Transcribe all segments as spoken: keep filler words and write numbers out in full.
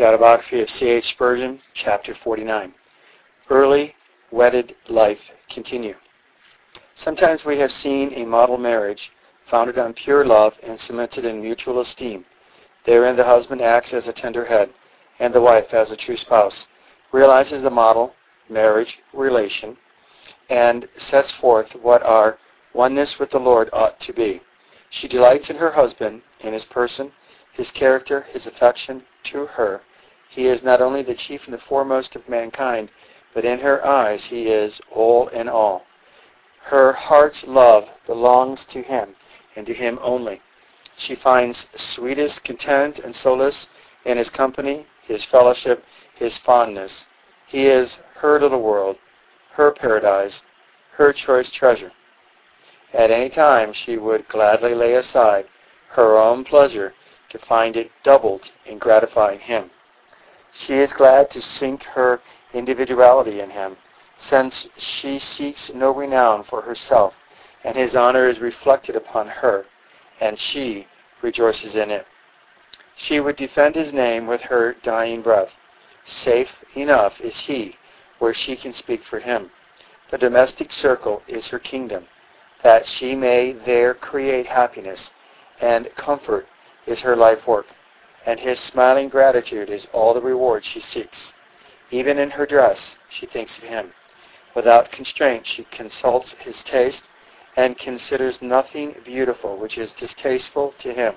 Autobiography of C H. Spurgeon, Chapter forty-nine. Early Wedded Life Continue. Sometimes we have seen a model marriage founded on pure love and cemented in mutual esteem. Therein the husband acts as a tender head, and the wife as a true spouse, realizes the model marriage relation, and sets forth what our oneness with the Lord ought to be. She delights in her husband, in his person, his character, his affection to her. He is not only the chief and the foremost of mankind, but in her eyes he is all in all. Her heart's love belongs to him, and to him only. She finds sweetest content and solace in his company, his fellowship, his fondness. He is her little world, her paradise, her choice treasure. At any time she would gladly lay aside her own pleasure to find it doubled in gratifying him. She is glad to sink her individuality in him, since she seeks no renown for herself, and his honor is reflected upon her, and she rejoices in it. She would defend his name with her dying breath. Safe enough is he where she can speak for him. The domestic circle is her kingdom, that she may there create happiness, and comfort is her life work, and his smiling gratitude is all the reward she seeks. Even in her dress she thinks of him. Without constraint she consults his taste, and considers nothing beautiful which is distasteful to him.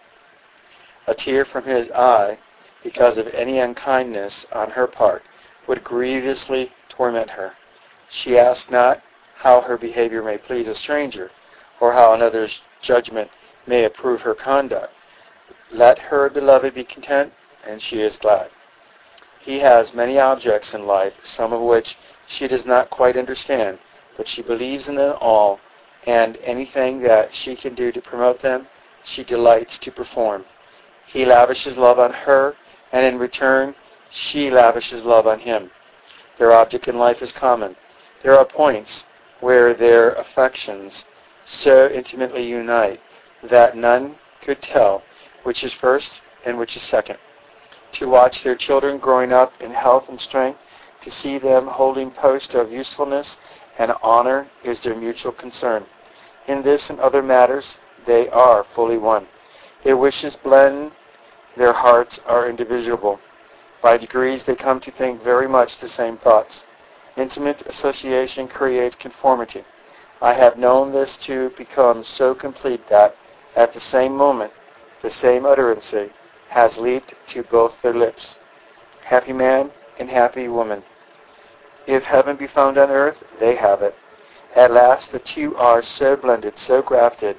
A tear from his eye, because of any unkindness on her part, would grievously torment her. She asks not how her behavior may please a stranger, or how another's judgment may approve her conduct. Let her beloved be content, and she is glad. He has many objects in life, some of which she does not quite understand, but she believes in them all, and anything that she can do to promote them, she delights to perform. He lavishes love on her, and in return, she lavishes love on him. Their object in life is common. There are points where their affections so intimately unite that none could tell which is first and which is second. To watch their children growing up in health and strength, to see them holding post of usefulness and honor is their mutual concern. In this and other matters, they are fully one. Their wishes blend, their hearts are indivisible. By degrees they come to think very much the same thoughts. Intimate association creates conformity. I have known this to become so complete that, at the same moment, the same utterance has leaped to both their lips. Happy man and happy woman. If heaven be found on earth, they have it. At last the two are so blended, so grafted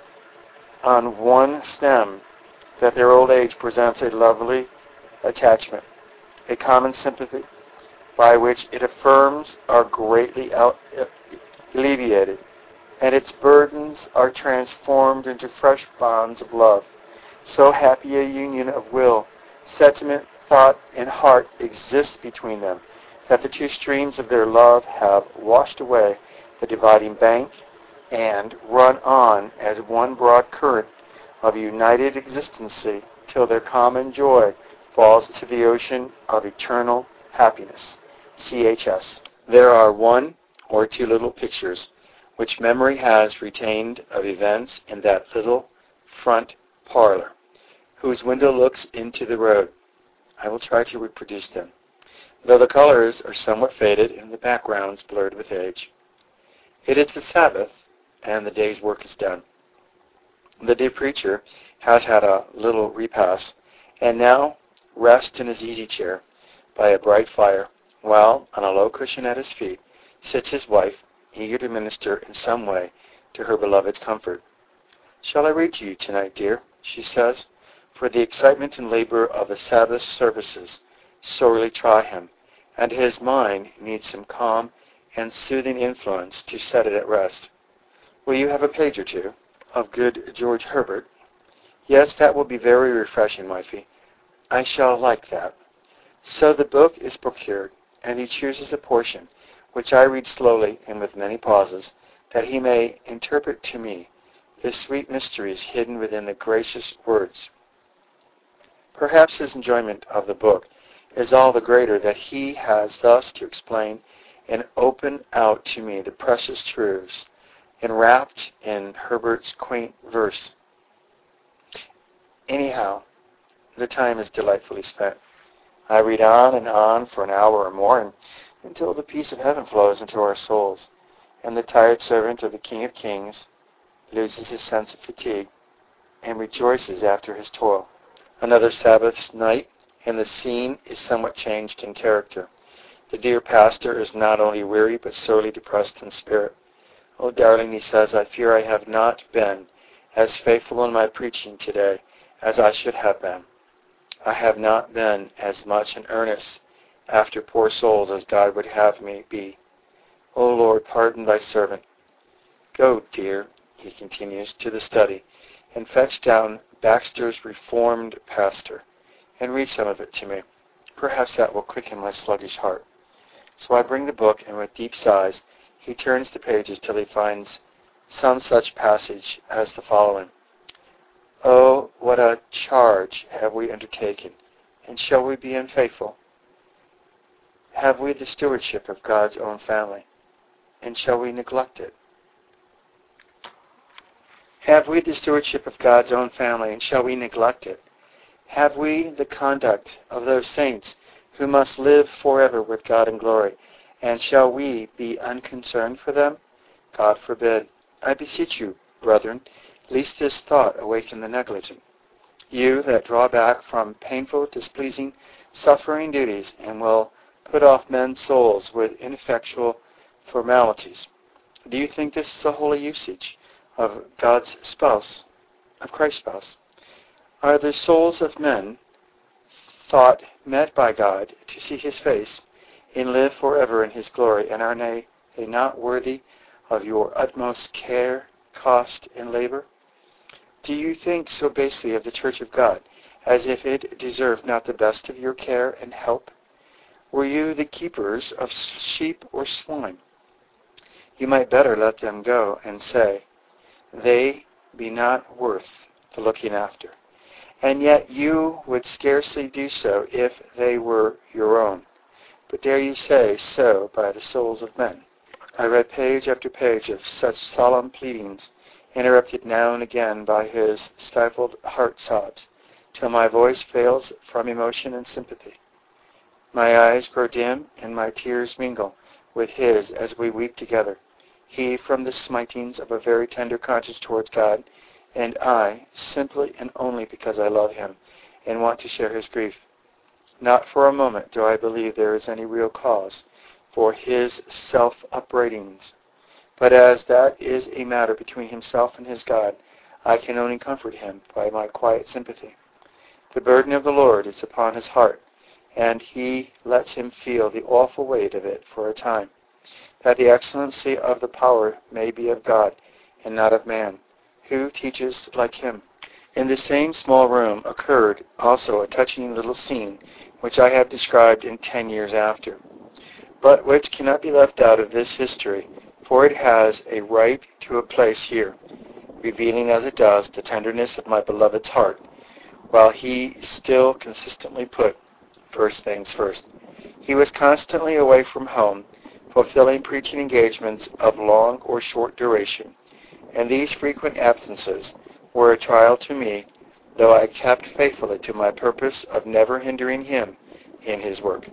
on one stem, that their old age presents a lovely attachment, a common sympathy, by which its affirms are greatly out, alleviated, and its burdens are transformed into fresh bonds of love. So happy a union of will, sentiment, thought, and heart exists between them, that the two streams of their love have washed away the dividing bank and run on as one broad current of united existency till their common joy falls into the ocean of eternal happiness. C H S. There are one or two little pictures which memory has retained of events in that little front parlor, whose window looks into the road. I will try to reproduce them, though the colors are somewhat faded and the backgrounds blurred with age. It is the Sabbath, and the day's work is done. The dear preacher has had a little repast, and now rests in his easy chair by a bright fire, while on a low cushion at his feet sits his wife, eager to minister in some way to her beloved's comfort. "Shall I read to you tonight, dear?" she says, for the excitement and labor of the Sabbath services sorely try him, and his mind needs some calm and soothing influence to set it at rest. "Will you have a page or two of good George Herbert?" "Yes, that will be very refreshing, wifey. I shall like that." So the book is procured, and he chooses a portion, which I read slowly and with many pauses, that he may interpret to me the sweet mysteries hidden within the gracious words. Perhaps his enjoyment of the book is all the greater that he has thus to explain and open out to me the precious truths enwrapped in Herbert's quaint verse. Anyhow, the time is delightfully spent. I read on and on for an hour or more and, until the peace of heaven flows into our souls, and the tired servant of the King of Kings loses his sense of fatigue and rejoices after his toil. Another Sabbath night, and the scene is somewhat changed in character. The dear pastor is not only weary, but sorely depressed in spirit. "Oh, darling," he says, "I fear I have not been as faithful in my preaching today as I should have been. I have not been as much in earnest after poor souls as God would have me be. O Lord, pardon thy servant. Go, dear," he continues, "to the study, and fetch down Baxter's Reformed Pastor, and read some of it to me. Perhaps that will quicken my sluggish heart." So I bring the book, and with deep sighs he turns the pages till he finds some such passage as the following: "Oh, what a charge have we undertaken, and shall we be unfaithful? Have we the stewardship of God's own family, and shall we neglect it? Have we the stewardship of God's own family, and shall we neglect it? Have we the conduct of those saints who must live forever with God in glory, and shall we be unconcerned for them? God forbid. I beseech you, brethren, lest this thought awaken the negligent. You that draw back from painful, displeasing, suffering duties, and will put off men's souls with ineffectual formalities. Do you think this is a holy usage of God's spouse, of Christ's spouse? Are the souls of men thought met by God to see his face and live forever in his glory, and are they not worthy of your utmost care, cost, and labor? Do you think so basely of the Church of God, as if it deserved not the best of your care and help? Were you the keepers of sheep or swine? You might better let them go and say, they be not worth the looking after. And yet you would scarcely do so if they were your own. But dare you say so by the souls of men? I read page after page of such solemn pleadings, interrupted now and again by his stifled heart sobs, till my voice fails from emotion and sympathy. My eyes grow dim, and my tears mingle with his as we weep together, he from the smitings of a very tender conscience towards God, and I simply and only because I love him and want to share his grief. Not for a moment do I believe there is any real cause for his self-upbraidings, but as that is a matter between himself and his God, I can only comfort him by my quiet sympathy. The burden of the Lord is upon his heart, and he lets him feel the awful weight of it for a time, that the excellency of the power may be of God and not of man, who teaches like him. In the same small room occurred also a touching little scene, which I have described in ten years after, but which cannot be left out of this history, for it has a right to a place here, revealing as it does the tenderness of my beloved's heart, while he still consistently put first things first. He was constantly away from home, fulfilling preaching engagements of long or short duration, and these frequent absences were a trial to me, though I kept faithfully to my purpose of never hindering him in his work.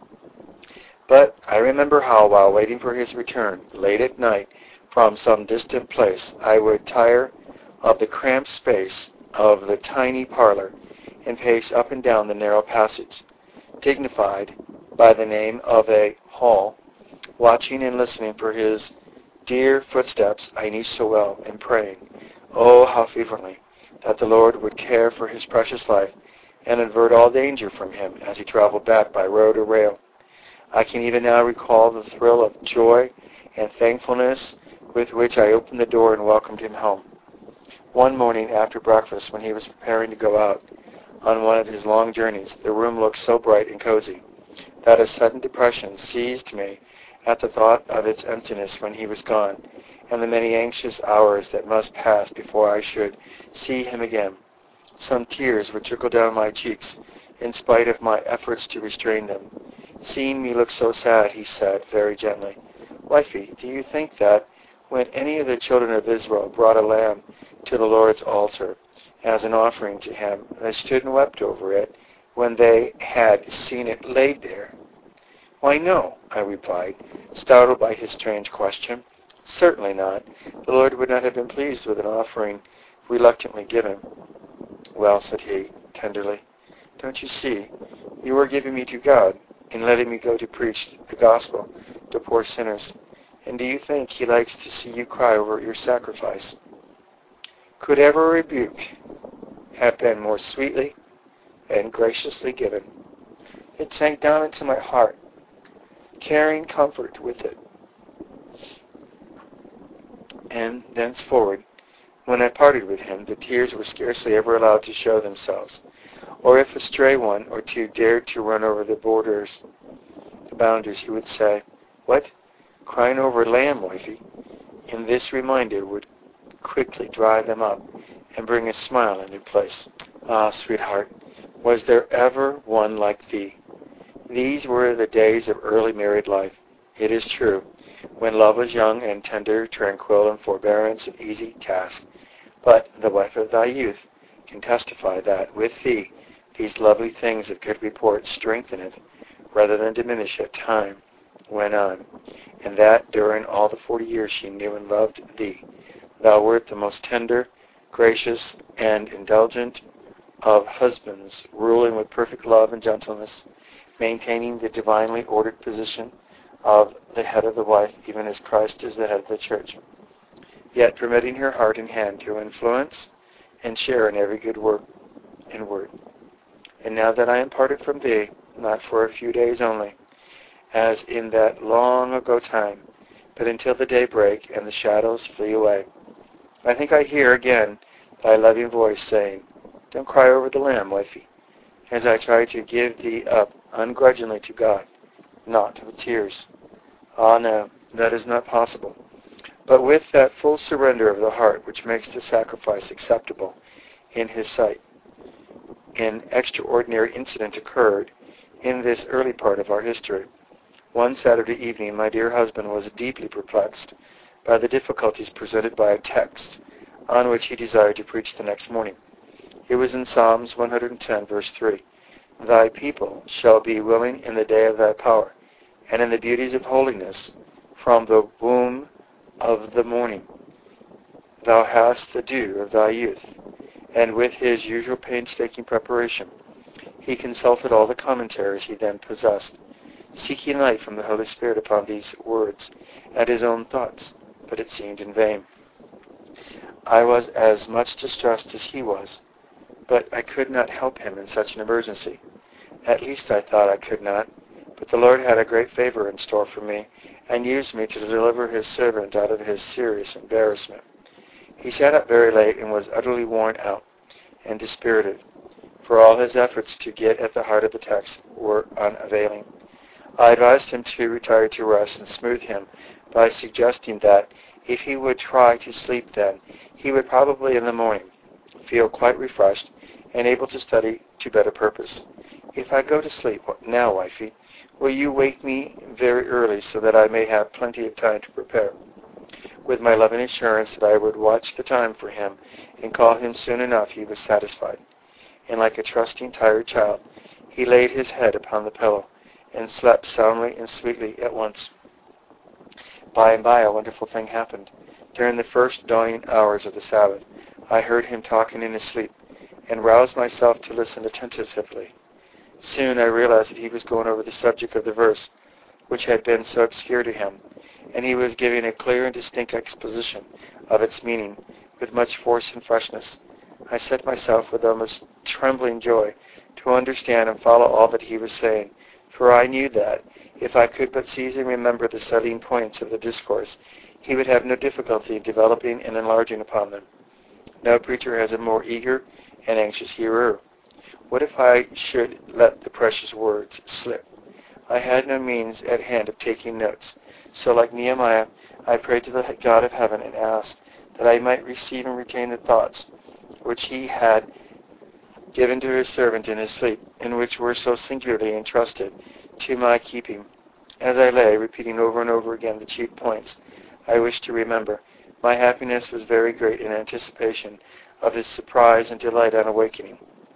But I remember how, while waiting for his return, late at night, from some distant place, I would tire of the cramped space of the tiny parlor and pace up and down the narrow passage, dignified by the name of a hall, watching and listening for his dear footsteps I knew so well, and praying, oh, how fervently, that the Lord would care for his precious life and avert all danger from him as he traveled back by road or rail. I can even now recall the thrill of joy and thankfulness with which I opened the door and welcomed him home. One morning after breakfast, when he was preparing to go out on one of his long journeys, the room looked so bright and cozy that a sudden depression seized me at the thought of its emptiness when he was gone, and the many anxious hours that must pass before I should see him again. Some tears would trickle down my cheeks, in spite of my efforts to restrain them. Seeing me look so sad, he said, very gently, "Wifey, do you think that when any of the children of Israel brought a lamb to the Lord's altar as an offering to him, they stood and wept over it when they had seen it laid there?" "Why, no," I replied, startled by his strange question. "Certainly not. The Lord would not have been pleased with an offering reluctantly given." "Well," said he, tenderly, "don't you see? You are giving me to God in letting me go to preach the gospel to poor sinners. And do you think he likes to see you cry over your sacrifice? Could ever a rebuke have been more sweetly and graciously given?" It sank down into my heart, carrying comfort with it. And thenceforward, when I parted with him, the tears were scarcely ever allowed to show themselves. Or if a stray one or two dared to run over the borders, the boundaries, he would say, "What? Crying over a lamb, wifey?" And this reminder would quickly dry them up and bring a smile in their place. Ah, sweetheart, was there ever one like thee? These were the days of early married life, it is true, when love was young and tender, tranquil, and forbearance an easy task. But the wife of thy youth can testify that with thee these lovely things of good report strengtheneth rather than diminish as time went on, and that during all the forty years she knew and loved thee, thou wert the most tender, gracious, and indulgent of husbands, ruling with perfect love and gentleness, maintaining the divinely ordered position of the head of the wife, even as Christ is the head of the church, yet permitting her heart and hand to influence and share in every good work and word. And now that I am parted from thee, not for a few days only, as in that long ago time, but until the day break and the shadows flee away, I think I hear again thy loving voice saying, "Don't cry over the lamb, wifey," as I try to give thee up ungrudgingly to God, not with tears. Ah, no, that is not possible. But with that full surrender of the heart which makes the sacrifice acceptable in his sight. An extraordinary incident occurred in this early part of our history. One Saturday evening, my dear husband was deeply perplexed by the difficulties presented by a text on which he desired to preach the next morning. It was in Psalms one hundred ten, verse three. "Thy people shall be willing in the day of thy power, and in the beauties of holiness from the womb of the morning. Thou hast the dew of thy youth." And with his usual painstaking preparation, he consulted all the commentaries he then possessed, seeking light from the Holy Spirit upon these words and his own thoughts, but it seemed in vain. I was as much distressed as he was, but I could not help him in such an emergency. At least I thought I could not, but the Lord had a great favor in store for me, and used me to deliver his servant out of his serious embarrassment. He sat up very late and was utterly worn out and dispirited, for all his efforts to get at the heart of the text were unavailing. I advised him to retire to rest and soothe him by suggesting that if he would try to sleep then, he would probably in the morning feel quite refreshed and able to study to better purpose. "If I go to sleep now, wifey, will you wake me very early so that I may have plenty of time to prepare?" With my loving assurance that I would watch the time for him and call him soon enough, he was satisfied. And like a trusting, tired child, he laid his head upon the pillow and slept soundly and sweetly at once. By and by, a wonderful thing happened. During the first dawning hours of the Sabbath, I heard him talking in his sleep, and roused myself to listen attentively. Soon I realized that he was going over the subject of the verse, which had been so obscure to him, and he was giving a clear and distinct exposition of its meaning, with much force and freshness. I set myself with almost trembling joy to understand and follow all that he was saying, for I knew that, if I could but seize and remember the salient points of the discourse, he would have no difficulty in developing and enlarging upon them. No preacher has a more eager and anxious hearer. What if I should let the precious words slip? I had no means at hand of taking notes, so like Nehemiah, I prayed to the God of heaven and asked that I might receive and retain the thoughts which he had given to his servant in his sleep, and which were so singularly entrusted to my keeping. As I lay, repeating over and over again the chief points I wished to remember, my happiness was very great in anticipation of his surprise and delight on awakening.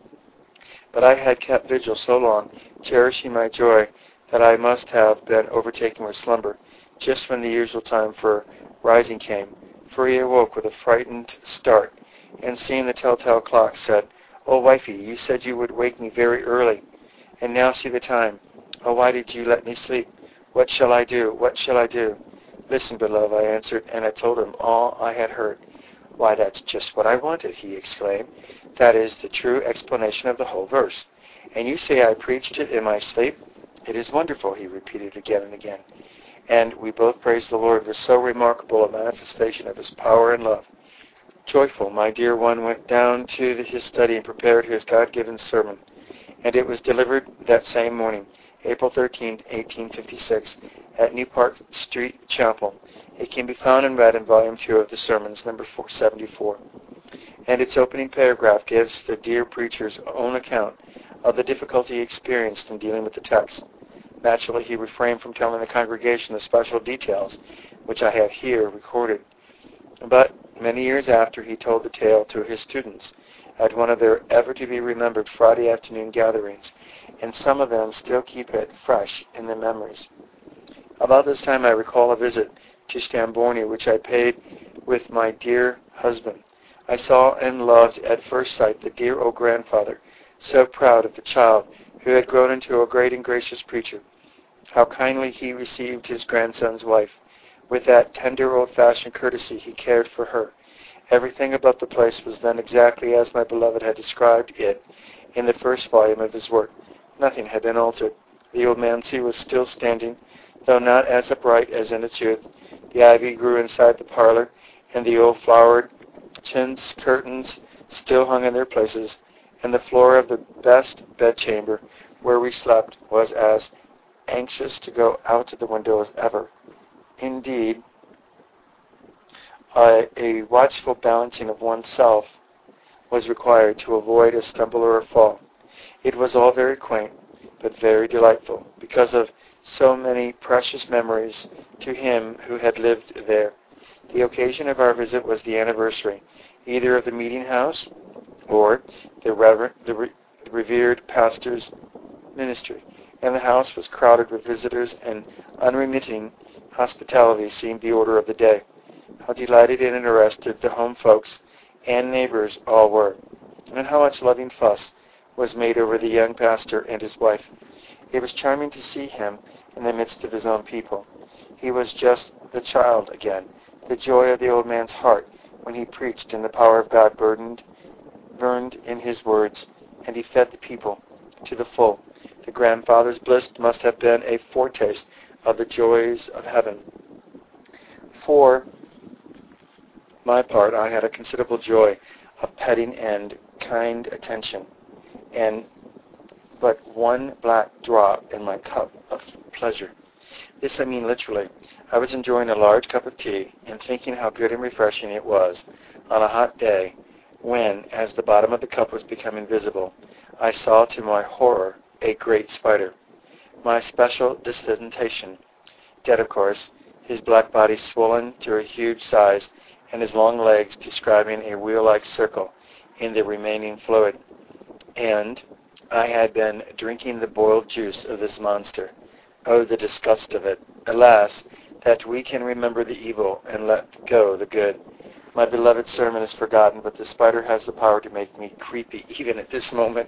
But I had kept vigil so long, cherishing my joy, that I must have been overtaken with slumber, just when the usual time for rising came. For he awoke with a frightened start, and seeing the telltale clock, said, "Oh, wifey, you said you would wake me very early, and now see the time. Oh, why did you let me sleep? What shall I do? What shall I do?" "Listen, beloved," I answered, and I told him all I had heard. "Why, that's just what I wanted," he exclaimed. "That is the true explanation of the whole verse. And you say I preached it in my sleep? It is wonderful," he repeated again and again. And we both praised the Lord with so remarkable a manifestation of his power and love. Joyful, my dear one went down to his study and prepared his God-given sermon. And it was delivered that same morning, April thirteenth, eighteen fifty-six, at New Park Street Chapel. It can be found and read in Volume two of the Sermons, number four seventy-four. And its opening paragraph gives the dear preacher's own account of the difficulty he experienced in dealing with the text. Naturally, he refrained from telling the congregation the special details which I have here recorded. But many years after, he told the tale to his students at one of their ever-to-be-remembered Friday afternoon gatherings, and some of them still keep it fresh in their memories. About this time, I recall a visit to Stambourne, which I paid with my dear husband. I saw and loved at first sight the dear old grandfather, so proud of the child who had grown into a great and gracious preacher. How kindly he received his grandson's wife. With that tender old-fashioned courtesy he cared for her. Everything about the place was then exactly as my beloved had described it in the first volume of his work. Nothing had been altered. The old manse was still standing, though not as upright as in its youth. The ivy grew inside the parlor, and the old flowered chintz curtains still hung in their places, and the floor of the best bedchamber where we slept was as anxious to go out of the window as ever. Indeed, a, a watchful balancing of oneself was required to avoid a stumble or a fall. It was all very quaint, but very delightful, because of so many precious memories to him who had lived there. The occasion of our visit was the anniversary, either of the meeting house or the, rever- the, re- the revered pastor's ministry, and the house was crowded with visitors, and unremitting hospitality seemed the order of the day. How delighted and interested the home folks and neighbors all were, and how much loving fuss was made over the young pastor and his wife. It was charming to see him in the midst of his own people. He was just the child again, the joy of the old man's heart when he preached, and the power of God burdened, burned in his words, and he fed the people to the full. The grandfather's bliss must have been a foretaste of the joys of heaven. For my part, I had a considerable joy of petting and kind attention, and but one black drop in my cup of pleasure. This I mean literally. I was enjoying a large cup of tea and thinking how good and refreshing it was on a hot day when, as the bottom of the cup was becoming visible, I saw to my horror a great spider. My special dissentation, dead of course, his black body swollen to a huge size, and his long legs describing a wheel-like circle in the remaining fluid. And I had been drinking the boiled juice of this monster. Oh, the disgust of it! Alas, that we can remember the evil and let go the good. My beloved sermon is forgotten, but the spider has the power to make me creepy even at this moment.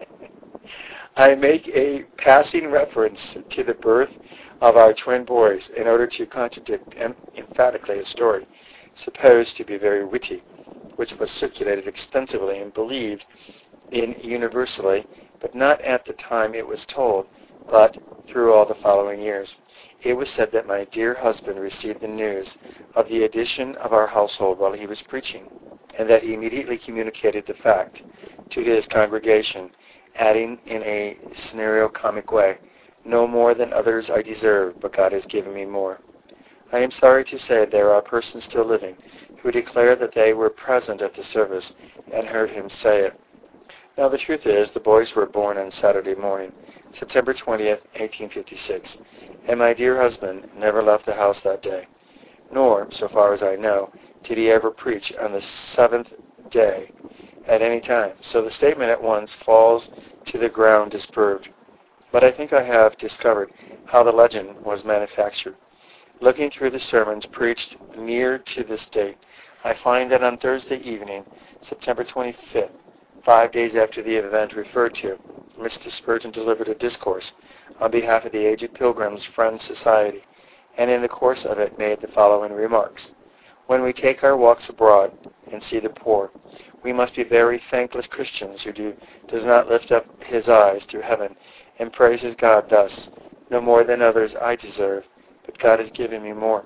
I make a passing reference to the birth of our twin boys in order to contradict em- emphatically a story supposed to be very witty, which was circulated extensively and believed in universally, but not at the time it was told, but through all the following years. It was said that my dear husband received the news of the addition of our household while he was preaching, and that he immediately communicated the fact to his congregation, adding in a scenario-comic way, "No more than others I deserve, but God has given me more." I am sorry to say there are persons still living who declare that they were present at the service and heard him say it. Now the truth is, the boys were born on Saturday morning, September twentieth, eighteen fifty-six, and my dear husband never left the house that day. Nor, so far as I know, did he ever preach on the seventh day at any time. So the statement at once falls to the ground disproved. But I think I have discovered how the legend was manufactured. Looking through the sermons preached near to this date, I find that on Thursday evening, September twenty-fifth, five days after the event referred to, Mister Spurgeon delivered a discourse on behalf of the Aged Pilgrims Friends Society, and in the course of it made the following remarks. When we take our walks abroad and see the poor, we must be very thankless Christians who do does not lift up his eyes to heaven and praises God thus, no more than others I deserve, but God has given me more.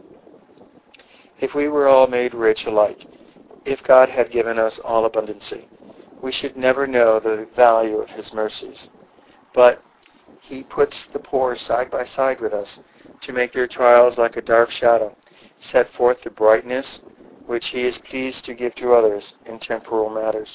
If we were all made rich alike, if God had given us all abundancy, we should never know the value of his mercies. But he puts the poor side by side with us to make their trials like a dark shadow, set forth the brightness which he is pleased to give to others in temporal matters.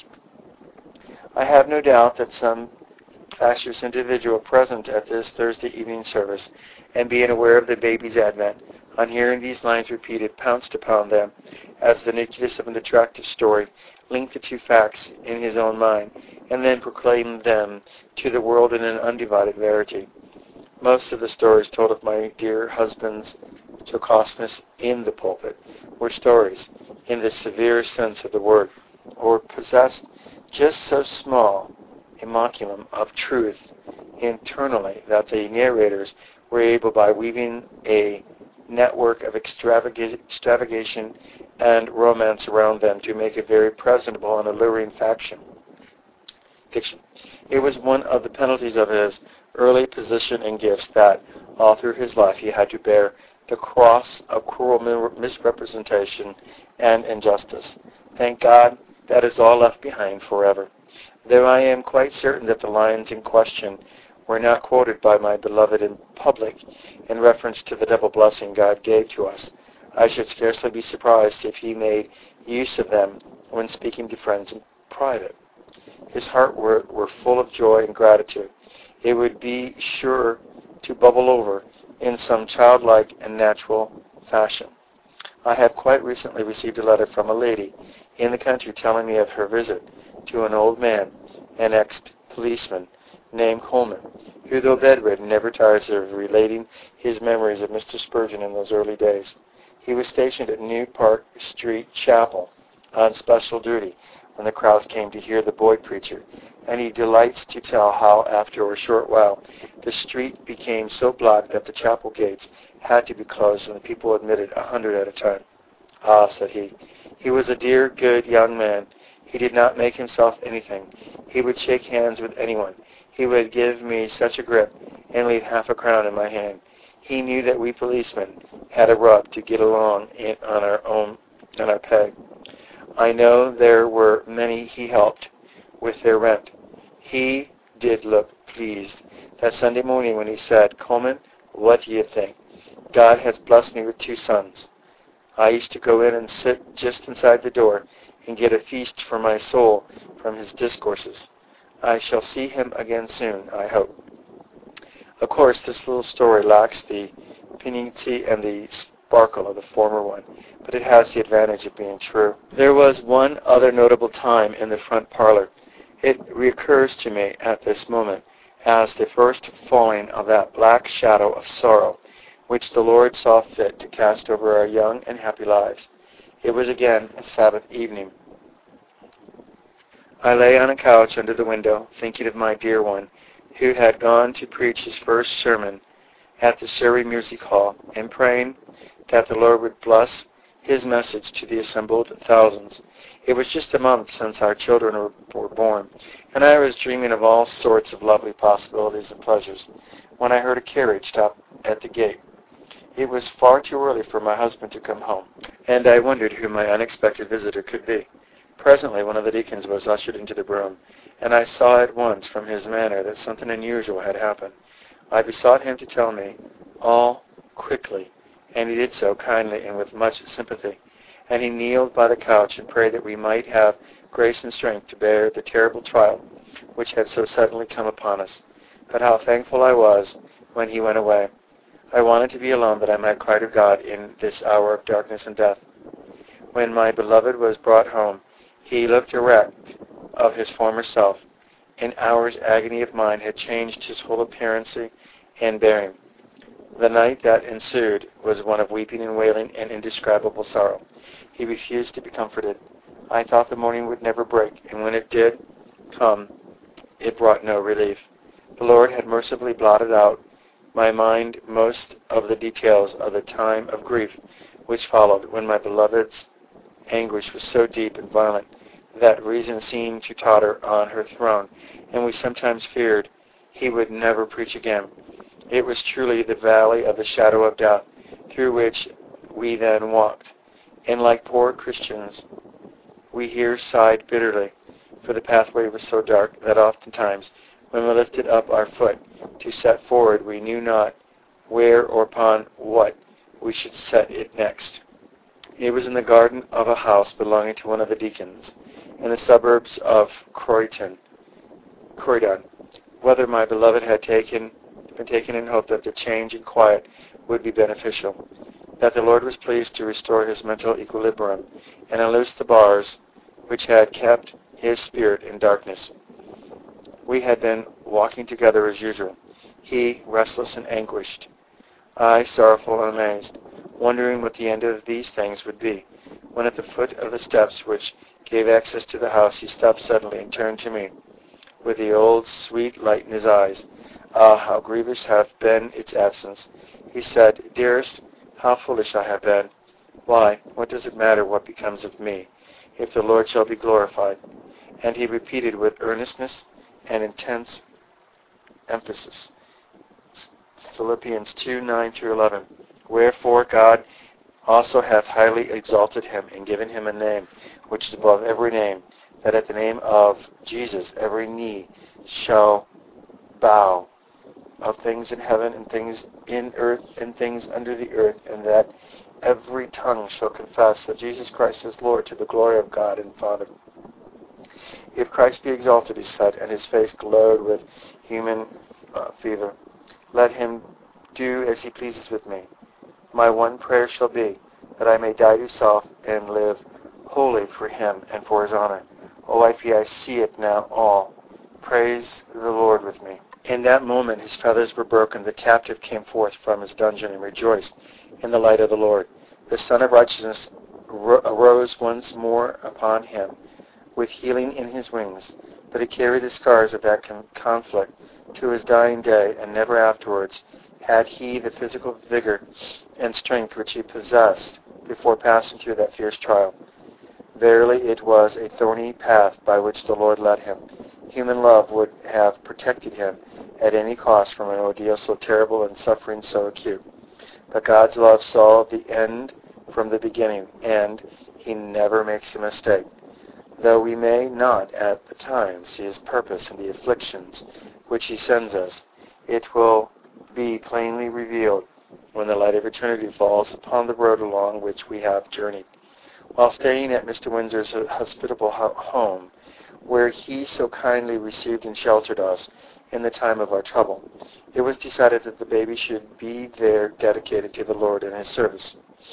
I have no doubt that some factious individual present at this Thursday evening service, and being aware of the baby's advent, on hearing these lines repeated, pounced upon them as the nucleus of an attractive story, linked the two facts in his own mind, and then proclaimed them to the world in an undivided verity. Most of the stories told of my dear husband's jocosness in the pulpit were stories, in the severe sense of the word, or possessed just so small a modicum of truth internally that the narrators were able, by weaving a network of extravag- extravagation and romance around them, to make a very presentable and alluring faction. Fiction. It was one of the penalties of his early position and gifts that, all through his life, he had to bear the cross of cruel misrepresentation and injustice. Thank God, that is all left behind forever. Though I am quite certain that the lines in question were not quoted by my beloved in public in reference to the double blessing God gave to us, I should scarcely be surprised if he made use of them when speaking to friends in private. His heart were, were full of joy and gratitude. It would be sure to bubble over in some childlike and natural fashion. I have quite recently received a letter from a lady in the country telling me of her visit to an old man, an ex-policeman named Coleman, who, though bedridden, never tires of relating his memories of Mister Spurgeon in those early days. He was stationed at New Park Street Chapel on special duty when the crowds came to hear the boy preacher, and he delights to tell how, after a short while, the street became so black that the chapel gates had to be closed and the people admitted a hundred at a time. Ah, said he, he was a dear, good young man. He did not make himself anything. He would shake hands with anyone. He would give me such a grip and leave half a crown in my hand. He knew that we policemen had a rub to get along in, on our own, on our pay. I know there were many he helped with their rent. He did look pleased that Sunday morning when he said, Coleman, what do you think? God has blessed me with two sons. I used to go in and sit just inside the door and get a feast for my soul from his discourses. I shall see him again soon, I hope. Of course, this little story lacks the piquancy and the sparkle of the former one, but it has the advantage of being true. There was one other notable time in the front parlor. It recurs to me at this moment as the first falling of that black shadow of sorrow which the Lord saw fit to cast over our young and happy lives. It was again a Sabbath evening. I lay on a couch under the window, thinking of my dear one, who had gone to preach his first sermon at the Surrey Music Hall, and praying that the Lord would bless his message to the assembled thousands. It was just a month since our children were, were born, and I was dreaming of all sorts of lovely possibilities and pleasures, when I heard a carriage stop at the gate. It was far too early for my husband to come home, and I wondered who my unexpected visitor could be. Presently one of the deacons was ushered into the room, and I saw at once from his manner that something unusual had happened. I besought him to tell me all quickly, and he did so kindly and with much sympathy. And he kneeled by the couch and prayed that we might have grace and strength to bear the terrible trial which had so suddenly come upon us. But how thankful I was when he went away. I wanted to be alone that I might cry to God in this hour of darkness and death. When my beloved was brought home, he looked erect of his former self. An hour's agony of mind had changed his whole appearance and bearing. The night that ensued was one of weeping and wailing and indescribable sorrow. He refused to be comforted. I thought the morning would never break, and when it did come, it brought no relief. The Lord had mercifully blotted out my mind most of the details of the time of grief which followed, when my beloved's anguish was so deep and violent that reason seemed to totter on her throne, and we sometimes feared he would never preach again. It was truly the valley of the shadow of death through which we then walked, and like poor Christians, we here sighed bitterly, for the pathway was so dark that oftentimes, when we lifted up our foot to set forward, we knew not where or upon what we should set it next. It was in the garden of a house belonging to one of the deacons, in the suburbs of Croydon. Croydon. Whether my beloved had taken been taken in hope that the change and quiet would be beneficial, that the Lord was pleased to restore his mental equilibrium and unloose the bars which had kept his spirit in darkness. We had been walking together as usual, he restless and anguished, I sorrowful and amazed, wondering what the end of these things would be, when at the foot of the steps which gave access to the house he stopped suddenly and turned to me, with the old sweet light in his eyes. Ah, how grievous hath been its absence. He said, Dearest, how foolish I have been. Why, what does it matter what becomes of me, if the Lord shall be glorified? And he repeated with earnestness and intense emphasis, Philippians two, nine through eleven, Wherefore God also hath highly exalted him, and given him a name which is above every name, that at the name of Jesus every knee shall bow, of things in heaven and things in earth and things under the earth, and that every tongue shall confess that Jesus Christ is Lord, to the glory of God and Father. If Christ be exalted, he said, and his face glowed with human uh, fever, let him do as he pleases with me. My one prayer shall be that I may die to self and live wholly for him and for his honor. O I feel I see it now all. Praise the Lord with me. In that moment his feathers were broken. The captive came forth from his dungeon and rejoiced in the light of the Lord. The Son of Righteousness arose once more upon him, with healing in his wings. But he carried the scars of that con- conflict to his dying day, and never afterwards had he the physical vigor and strength which he possessed before passing through that fierce trial. Verily it was a thorny path by which the Lord led him. Human love would have protected him at any cost from an ordeal so terrible and suffering so acute. But God's love saw the end from the beginning, and he never makes a mistake. Though we may not at the time see his purpose in the afflictions which he sends us, it will be plainly revealed when the light of eternity falls upon the road along which we have journeyed. While staying at Mister Windsor's hospitable home, where he so kindly received and sheltered us in the time of our trouble, it was decided that the baby should be there dedicated to the Lord and his service.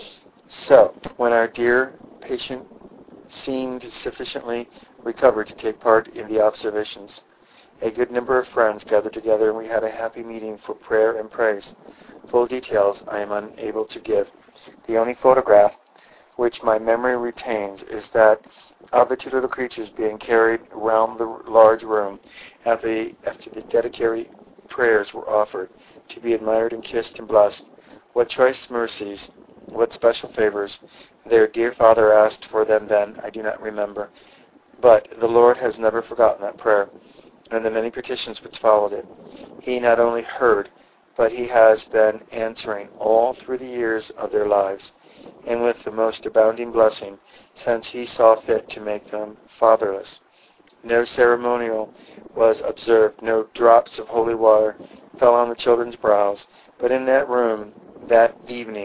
So, when our dear patient seemed sufficiently recovered to take part in the observations, a good number of friends gathered together, and we had a happy meeting for prayer and praise. Full details I am unable to give. The only photograph which my memory retains is that of the two little creatures being carried round the large room after the, after the dedicatory prayers were offered, to be admired and kissed and blessed. What choice mercies, what special favors their dear father asked for them then, I do not remember. But the Lord has never forgotten that prayer and the many petitions which followed it. He not only heard, but he has been answering all through the years of their lives, and with the most abounding blessing, since he saw fit to make them fatherless. No ceremonial was observed, no drops of holy water fell on the children's brows, but in that room that evening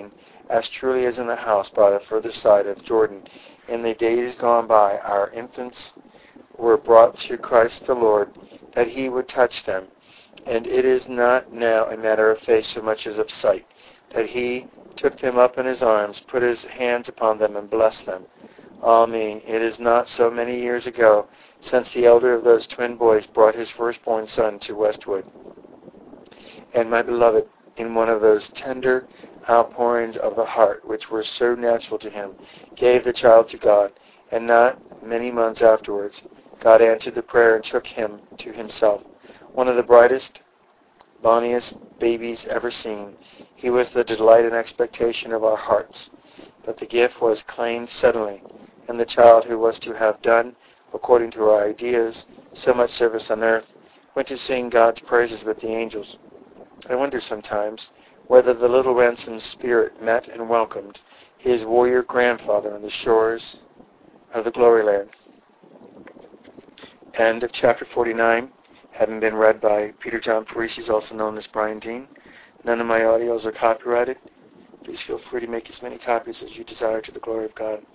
as truly as in the house by the further side of Jordan. In the days gone by, our infants were brought to Christ the Lord, that he would touch them. And it is not now a matter of faith so much as of sight, that he took them up in his arms, put his hands upon them, and blessed them. Ah me, it is not so many years ago since the elder of those twin boys brought his firstborn son to Westwood. And my beloved, in one of those tender outpourings of the heart which were so natural to him, gave the child to God, and not many months afterwards, God answered the prayer and took him to himself. One of the brightest, bonniest babies ever seen, he was the delight and expectation of our hearts. But the gift was claimed suddenly, and the child who was to have done, according to our ideas, so much service on earth, went to sing God's praises with the angels. I wonder sometimes whether the little ransomed spirit met and welcomed his warrior grandfather on the shores of the Glory Land. End of chapter forty-nine, having been read by Peter John Parisi, also known as Brian Dean. None of my audios are copyrighted. Please feel free to make as many copies as you desire to the glory of God.